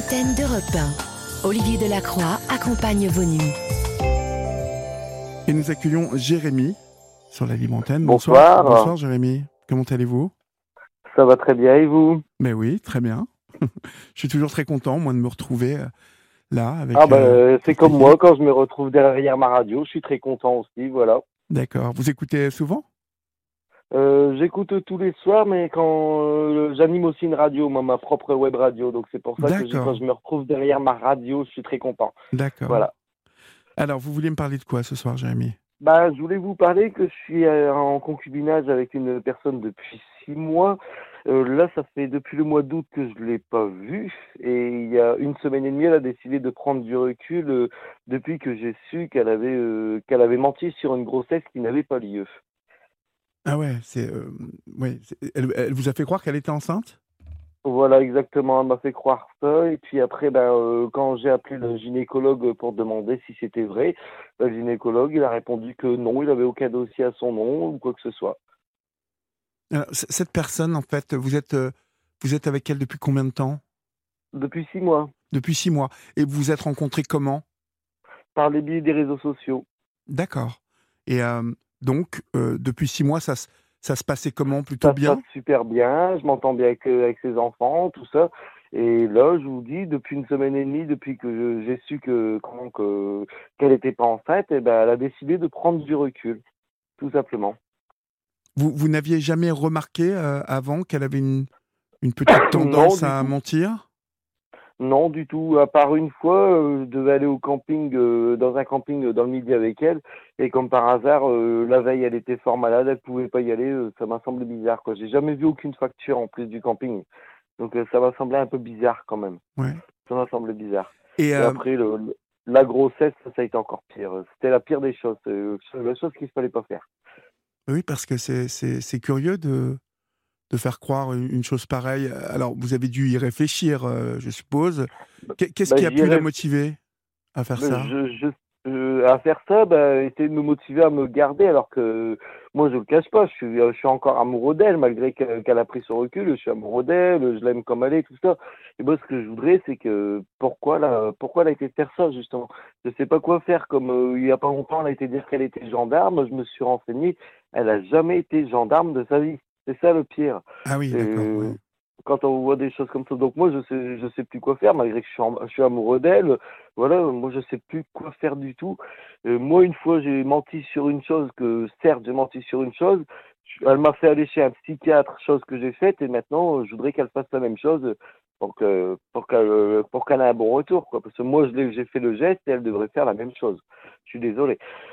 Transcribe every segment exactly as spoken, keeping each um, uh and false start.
antenne d'Europe un. Olivier Delacroix accompagne vos nuits. Et nous accueillons Jérémy sur la libre antenne. Bonsoir. Bonsoir, Bonsoir Jérémy. Comment allez-vous ? Ça va très bien, et vous ? Mais oui, très bien. Je suis toujours très content, moi, de me retrouver euh, là. Avec, ah bah, euh, c'est comme moi, quand je me retrouve derrière ma radio, je suis très content aussi, voilà. D'accord. Vous écoutez souvent ? Euh, j'écoute tous les soirs, mais quand euh, j'anime aussi une radio, moi, ma propre web radio, donc c'est pour ça que je dis, quand je me retrouve derrière ma radio, je suis très content. D'accord. Voilà. Alors, vous vouliez me parler de quoi ce soir, Jérémy ? Bah, je voulais vous parler que je suis euh, en concubinage avec une personne depuis six mois. Euh, là, ça fait depuis le mois d'août que je l'ai pas vue, et il y a une semaine et demie, elle a décidé de prendre du recul euh, depuis que j'ai su qu'elle avait euh, qu'elle avait menti sur une grossesse qui n'avait pas lieu. Ah ouais, c'est, euh, ouais, c'est elle, elle vous a fait croire qu'elle était enceinte ? Voilà, exactement, elle m'a fait croire ça, et puis après, ben, euh, quand j'ai appelé le gynécologue pour demander si c'était vrai, le gynécologue, il a répondu que non, il n'avait aucun dossier à son nom, ou quoi que ce soit. Alors, c- cette personne, en fait, vous êtes, euh, vous êtes avec elle depuis combien de temps ? Depuis six mois, Depuis six mois. Et vous vous êtes rencontrés comment ? par les biais des réseaux sociaux. D'accord. Et euh, donc, euh, depuis six mois, ça, se- ça se passait comment ? Plutôt Ça se bien ? passe super bien, je m'entends bien avec, euh, avec ses enfants, tout ça. Et là, je vous dis, depuis une semaine et demie, depuis que je- j'ai su que comment que qu'elle n'était pas enceinte, eh ben, elle a décidé de prendre du recul, tout simplement. Vous, vous n'aviez jamais remarqué euh, avant qu'elle avait une, une petite Non, tendance du à tout. mentir ? Non, du tout. À part une fois, euh, je devais aller au camping, euh, dans un camping euh, dans le midi avec elle. Et comme par hasard, euh, la veille, elle était fort malade, elle pouvait pas y aller. euh, ça m'a semblé bizarre, quoi. J'ai jamais vu aucune facture en plus du camping. Donc euh, ça m'a semblé un peu bizarre quand même. Ouais. Ça m'a semblé bizarre. Et Et euh, après, le, le- la grossesse, ça, ça a été encore pire. C'était la pire des choses. euh, la chose qu'il ne fallait pas faire. oui, parce que c'est, c'est, c'est curieux de, de faire croire une une chose pareille. Alors, vous avez dû y réfléchir, euh, je suppose. Qu'est- Qu'est-ce Bah, qui a j'y pu la rêve. motiver à faire Mais ça ? je, je, euh, à faire ça, bah, essayer de me motiver à me garder, alors que moi, je le cache pas, je suis, euh, je suis encore amoureux d'elle, malgré que- qu'elle a pris son recul, je suis amoureux d'elle, je l'aime comme elle est, tout ça. Et moi, ce que je voudrais, c'est que pourquoi là, pourquoi elle a été faire ça, justement? Je sais pas quoi faire, comme euh, il y a pas longtemps, elle a été dire qu'elle était gendarme, je me suis renseigné, elle a jamais été gendarme de sa vie. C'est ça le pire. Ah oui, d'accord. Euh, Ouais. Quand on voit des choses comme ça. Donc moi, je sais, je sais plus quoi faire, malgré que je suis, en- je suis amoureux d'elle. Voilà, moi, je sais plus quoi faire du tout. Euh, moi, une fois, j'ai menti sur une chose que, certes, j'ai menti sur une chose. Je- Elle m'a fait aller chez un psychiatre, chose que j'ai faite, et maintenant, euh, je voudrais qu'elle fasse la même chose pour que, pour qu'elle, euh, pour qu'elle ait un bon retour, quoi. Parce que moi, je l'ai, j'ai fait le geste et elle devrait faire la même chose. Je suis désolé.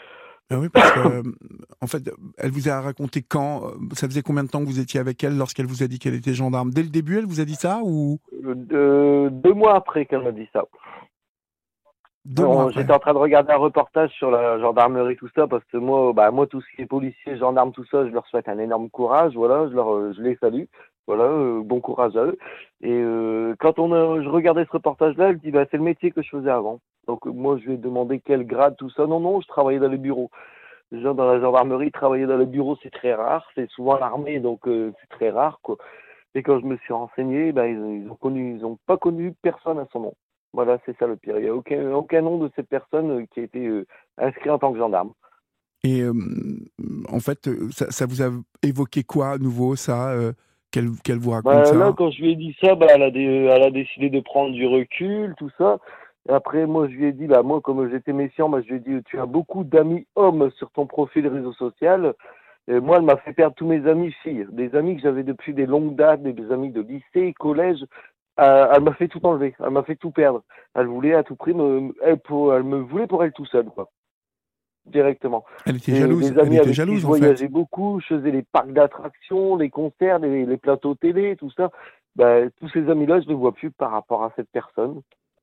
Ah oui, parce que, euh, en fait, elle vous a raconté quand euh, ça faisait combien de temps que vous étiez avec elle lorsqu'elle vous a dit qu'elle était gendarme ? Dès le début, elle vous a dit ça ou Euh, deux, deux mois après qu'elle m'a dit ça. deux On- mois après ? J'étais en train de regarder un reportage sur la gendarmerie, tout ça, parce que moi, bah, moi, tout ce qui est policier, gendarme, tout ça, je leur souhaite un énorme courage, voilà, je leur, euh, je les salue, voilà, euh, bon courage à eux. Et euh, quand on a, je regardais ce reportage-là, elle dit, bah, c'est le métier que je faisais avant. Donc euh, moi, je lui ai demandé quel grade, tout ça. Non, non, je travaillais dans les bureaux. Déjà, dans la gendarmerie, travailler dans les bureaux, c'est très rare, c'est souvent l'armée, donc euh, c'est très rare, quoi. Et quand je me suis renseigné, bah, ils, ils ont connu, ils ont pas connu personne à son nom. Voilà, c'est ça le pire. Il n'y a aucun, aucun nom de cette personne euh, qui a été euh, inscrit en tant que gendarme. Et euh, en fait, euh, ça, ça vous a évoqué quoi à nouveau, ça euh, qu'elle, qu'elle vous raconte Bah, là, ça ? quand je lui ai dit ça, bah, elle a, dé- elle a décidé de prendre du recul, tout ça. Et après, moi, je lui ai dit, bah, moi, comme j'étais méfiant, bah, je lui ai dit, tu as beaucoup d'amis hommes sur ton profil réseau social. Et moi, elle m'a fait perdre tous mes amis filles, des amis que j'avais depuis des longues dates, des amis de lycée, collège. Euh, elle m'a fait tout enlever, elle m'a fait tout perdre. Elle voulait à tout prix me, elle, pour, elle me voulait pour elle tout seule, quoi, directement. Elle était Des, jalouse. des Elle amis était avec qui jalouse, je en fait. voyageais beaucoup, je faisais les parcs d'attractions, les concerts, les, les plateaux télé, tout ça. Ben, tous ces amis-là, je ne les vois plus par rapport à cette personne.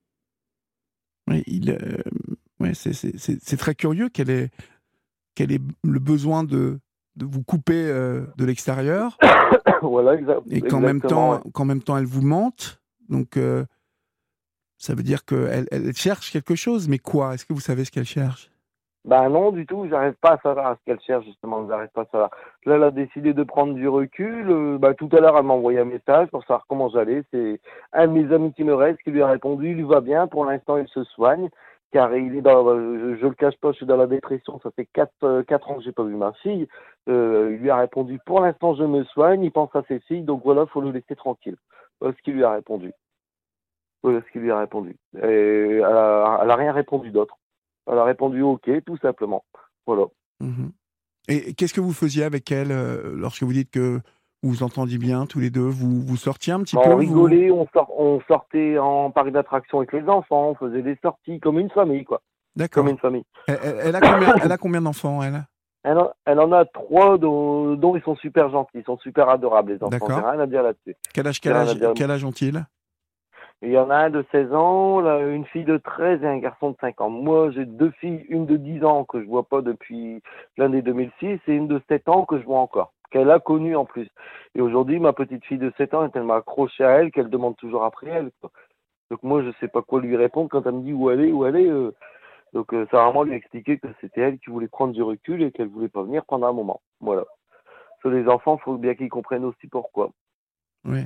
Oui, il, euh, ouais, c'est, c'est, c'est, c'est très curieux qu'elle ait, qu'elle ait le besoin de, de vous couper euh, de l'extérieur Voilà, exa- et qu'en même exactement. temps, Ouais. qu'en même temps, elle vous mente. Donc, euh, ça veut dire qu'elle elle cherche quelque chose. Mais quoi ? Est-ce que vous savez ce qu'elle cherche ? Ben non, du tout, j'arrive pas à savoir ce qu'elle cherche, justement, j'arrive pas à savoir. Là, elle a décidé de prendre du recul. Euh, bah, tout à l'heure, elle m'a envoyé un message pour savoir comment j'allais. C'est un de mes amis qui me reste qui lui a répondu, il lui va bien, pour l'instant, il se soigne, car il est dans, euh, je, je le cache pas, je suis dans la dépression, ça fait quatre, euh, quatre ans que j'ai pas vu ma fille. Euh, il lui a répondu, pour l'instant, je me soigne, il pense à ses filles, donc voilà, faut le laisser tranquille. Voilà ce qu'il lui a répondu. Voilà ce qu'il lui a répondu. Et elle a, elle a rien répondu d'autre. Elle a répondu OK, tout simplement. Voilà. Mmh. Et qu'est-ce que vous faisiez avec elle euh, lorsque vous dites que vous vous entendiez bien tous les deux? Vous, vous sortiez un petit peu On vous... rigolait, on, sort, on sortait en parc d'attractions avec les enfants, on faisait des sorties comme une famille, quoi. Comme D'accord. une famille. Elle, elle- elle a combien, elle a combien d'enfants, elle? Elle en, elle en a trois dont, dont ils sont super gentils, ils sont super adorables, les enfants. J'ai D'accord. rien à dire là-dessus. Quel âge, J'ai quel rien à âge, dire. quel âge ont-ils? Il y en a un de seize ans, là, une fille de treize et un garçon de cinq ans. Moi, j'ai deux filles, une de dix ans que je vois pas depuis l'année deux mille six et une de sept ans que je vois encore, qu'elle a connue en plus. Et aujourd'hui, ma petite fille de sept ans est tellement accrochée à elle qu'elle demande toujours après elle, quoi. Donc moi, je sais pas quoi lui répondre quand elle me dit où elle est, où elle est. euh. Donc euh, ça a vraiment lui expliquer que c'était elle qui voulait prendre du recul et qu'elle voulait pas venir pendant un moment. Voilà. Sur les enfants, il faut bien qu'ils comprennent aussi pourquoi. Oui.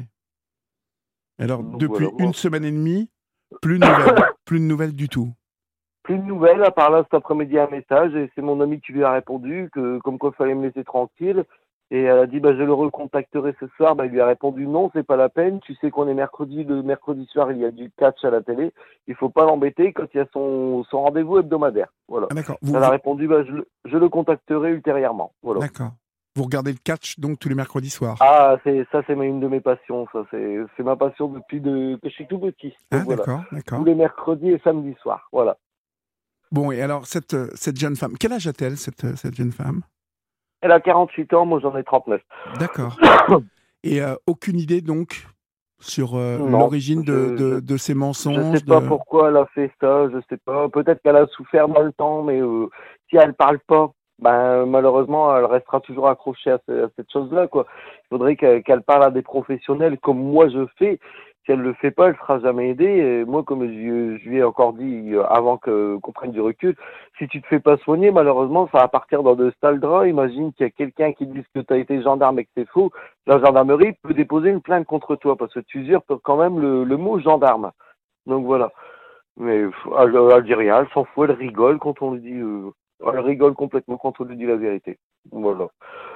Alors, Donc depuis voilà, moi. une semaine et demie, plus de nouvelles. Plus de nouvelles du tout. Plus de nouvelles, à part là cet après-midi un message, et c'est mon ami qui lui a répondu, que comme quoi il fallait me laisser tranquille. Et elle a dit bah je le recontacterai ce soir. Bah il lui a répondu non, c'est pas la peine, tu sais qu'on est mercredi, le mercredi soir il y a du catch à la télé, il faut pas l'embêter quand il y a son, son rendez-vous hebdomadaire. Voilà. Ah, d'accord. Vous, Elle a vous- répondu bah je, le- je le contacterai ultérieurement. Voilà. D'accord. Vous regardez le catch donc tous les mercredis soirs. Ah c'est ça c'est ma- une de mes passions, ça c'est c'est ma passion depuis de, que je suis tout petit. Donc Ah, voilà. d'accord, Tous d'accord. les mercredis et samedis soirs. Voilà. Bon, et alors, cette, euh, cette jeune femme, quel âge a-t-elle, cette, euh, cette jeune femme? Elle a quarante-huit ans, moi j'en ai trente-neuf. D'accord. Et euh, aucune idée, donc, sur euh, Non, l'origine de, je, de, de ces je, je mensonges sais pas de... pourquoi elle a fait ça, je sais pas. Peut-être qu'elle a souffert dans le temps, mais euh, si elle parle pas, ben malheureusement elle restera toujours accrochée à, ce- à cette chose-là, quoi. Il faudrait qu'elle qu'elle parle à des professionnels comme moi je fais. Si elle le fait pas, elle sera jamais aidée. Et moi, comme je, je lui ai encore dit euh, avant que qu'on prenne du recul, si tu te fais pas soigner, malheureusement, ça va partir dans de sales draps. Imagine qu'il y a quelqu'un qui dit que tu as été gendarme et que c'est faux. La gendarmerie peut déposer une plainte contre toi parce que tu usurpes quand même le, le mot gendarme. Donc voilà. Mais pff, elle, elle dit rien, elle s'en fout, elle rigole quand on lui dit. Euh, elle rigole complètement quand on lui dit la vérité. Voilà.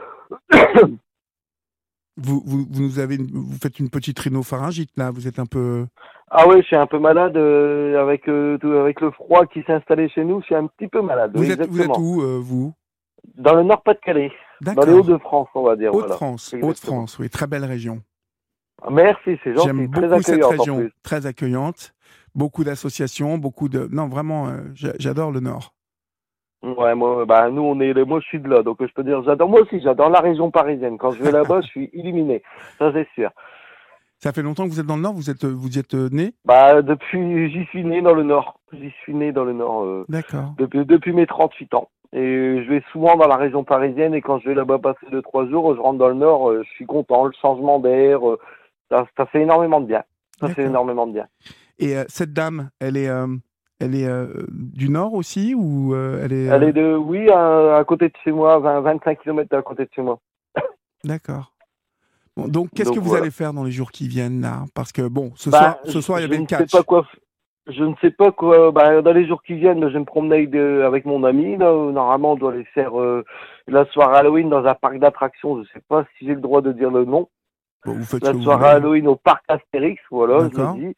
Vous, vous, vous, nous avez, une- vous faites une petite rhinopharyngite, là, vous êtes un peu... Ah ouais, je suis un peu malade euh, avec euh, tout- avec le froid qui s'est installé chez nous. Je suis un petit peu malade. Vous Oui, êtes, vous êtes exactement. où, euh, vous? Dans le Nord-Pas-de-Calais, dans les D'accord. Hauts-de-France, on va dire. Voilà. Hauts-de-France, Exactement. Hauts-de-France, oui, très belle région. Merci, c'est J'aime gentil, très beaucoup cette accueillante en région, plus. très accueillante, beaucoup d'associations, beaucoup de... Non, vraiment, euh, j'a- j'adore le Nord. Ouais, moi, bah, nous, on est, moi, je suis de là, donc je peux dire, j'adore, moi aussi, j'adore la région parisienne. Quand je vais là-bas, je suis illuminé. Ça, c'est sûr. Ça fait longtemps que vous êtes dans le Nord, vous êtes, vous y êtes euh, né? Bah, depuis, j'y suis né dans le Nord. J'y suis né dans le Nord, euh, D'accord. depuis, depuis mes trente-huit ans. Et je vais souvent dans la région parisienne et quand je vais là-bas passer deux, trois jours, je rentre dans le Nord, euh, je suis content, le changement d'air, euh, ça, ça fait énormément de bien. Ça fait D'accord. énormément de bien. Et euh, cette dame, elle est, euh, elle est euh, du Nord aussi ou euh, elle est... Elle euh, est de, oui, à, à côté de chez moi, vingt, vingt-cinq kilomètres à côté de chez moi. D'accord. Bon, donc, qu'est-ce Donc que vous voilà. allez faire dans les jours qui viennent là? Parce que bon, ce Bah, soir, ce je, soir, il y je avait le ne sais catch. pas quoi, f- je ne sais pas quoi, bah, dans les jours qui viennent, je vais me promener avec, de- avec mon ami, là. Normalement, on doit aller faire, euh, la soirée Halloween dans un parc d'attractions, je sais pas si j'ai le droit de dire le nom. Bon, vous faites ce La que vous soirée voulez. Halloween au parc Astérix, voilà, je D'accord. le dis.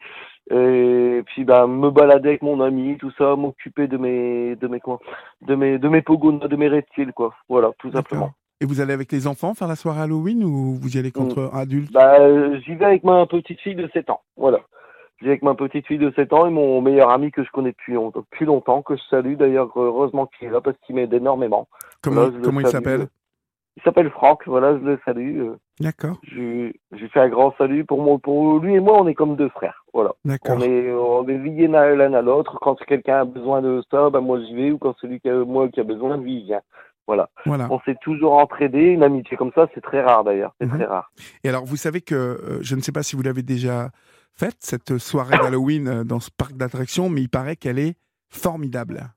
Et puis, bah, me balader avec mon ami, tout ça, m'occuper de mes, de mes, quoi, de mes, de mes pogons, de mes reptiles, quoi. Voilà, tout simplement. D'accord. Et vous allez avec les enfants faire la soirée Halloween ou vous y allez Mm. contre adultes? Bah, euh, j'y vais avec ma petite fille de sept ans, voilà. J'y vais avec ma petite fille de sept ans et mon meilleur ami que je connais depuis, long- depuis longtemps, que je salue d'ailleurs, heureusement qu'il est là parce qu'il m'aide énormément. Comment, Voilà, je le comment il salue. s'appelle? Il s'appelle Franck, voilà, je le salue. euh, D'accord. Je, je lui fais un grand salut. Pour, moi, pour lui et moi, on est comme deux frères, voilà. D'accord. On est, on est liés l'un l'un à l'autre. Quand quelqu'un a besoin de ça, ben moi j'y vais, ou quand celui qui a, moi qui a besoin, lui il vient. Voilà. Voilà. On s'est toujours entraidés. Une amitié comme ça, c'est très rare d'ailleurs. C'est Mhm. très rare. Et alors, vous savez que, euh, je ne sais pas si vous l'avez déjà faite, cette soirée d'Halloween euh, dans ce parc d'attractions, mais il paraît qu'elle est formidable.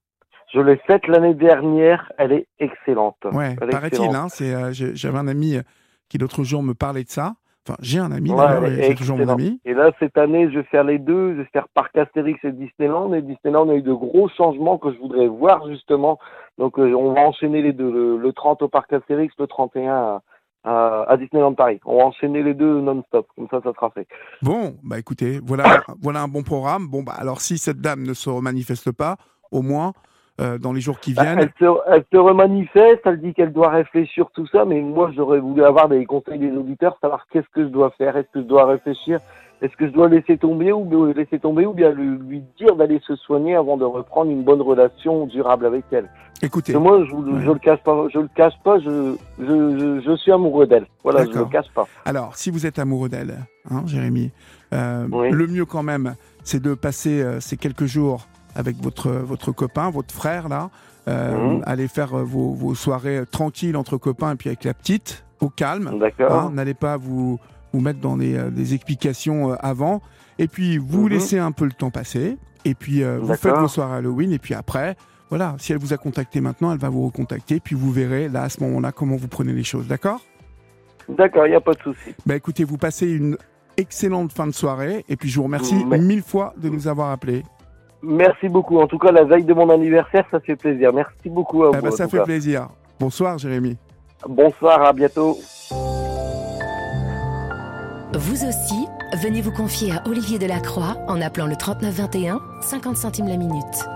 Je l'ai faite l'année dernière, elle est excellente. Ouais, elle est paraît-il, excellente. hein, c'est, euh, j'ai- j'avais un ami qui l'autre jour me parlait de ça. Enfin, j'ai un ami Ouais, d'ailleurs, elle et est c'est toujours mon excellente. ami. Et là, cette année, je vais faire les deux. Je vais faire Parc Astérix et Disneyland. Et Disneyland a eu de gros changements que je voudrais voir, justement. Donc, euh, on va enchaîner les deux. Le, le trente au Parc Astérix, le trente et un à, à, à Disneyland Paris. On va enchaîner les deux non-stop. Comme ça, ça sera fait. Bon, bah écoutez, voilà, voilà un bon programme. Bon, bah alors si cette dame ne se manifeste pas, au moins, euh, dans les jours qui Bah, viennent, elle, se, elle se remanifeste, elle dit qu'elle doit réfléchir, tout ça, mais moi j'aurais voulu avoir des conseils des auditeurs, savoir qu'est-ce que je dois faire, est-ce que je dois réfléchir, est-ce que je dois laisser tomber ou bien, laisser tomber, ou bien lui, lui dire d'aller se soigner avant de reprendre une bonne relation durable avec elle. écoutez, Parce que moi, je, ouais. je le cache pas, je le cache pas, je, je, je, je suis amoureux d'elle. Voilà, je le D'accord. cache pas. alors si vous êtes amoureux d'elle, hein, Jérémy, euh, Oui. le mieux quand même, c'est de passer euh, ces quelques jours avec votre, votre copain, votre frère là, euh, Mhm. aller faire euh, vos, vos soirées tranquilles entre copains et puis avec la petite, au calme. D'accord. Hein, n'allez pas vous, vous mettre dans des, euh, des explications euh, avant. Et puis, vous Mhm. laissez un peu le temps passer. Et puis, euh, vous D'accord. faites vos soirées Halloween. Et puis après, voilà, si elle vous a contacté maintenant, elle va vous recontacter. Puis vous verrez, là, à ce moment-là, comment vous prenez les choses. D'accord ? D'accord, il n'y a pas de souci. Bah écoutez, vous passez une excellente fin de soirée. Et puis, je vous remercie Mais- mille fois de nous avoir appelés. Merci beaucoup. En tout cas, la veille de mon anniversaire, ça fait plaisir. Merci beaucoup à Eh vous. ben, en ça tout fait cas. plaisir. Bonsoir, Jérémy. Bonsoir, à bientôt. Vous aussi, venez vous confier à Olivier Delacroix en appelant le trente-neuf vingt et un, cinquante centimes la minute.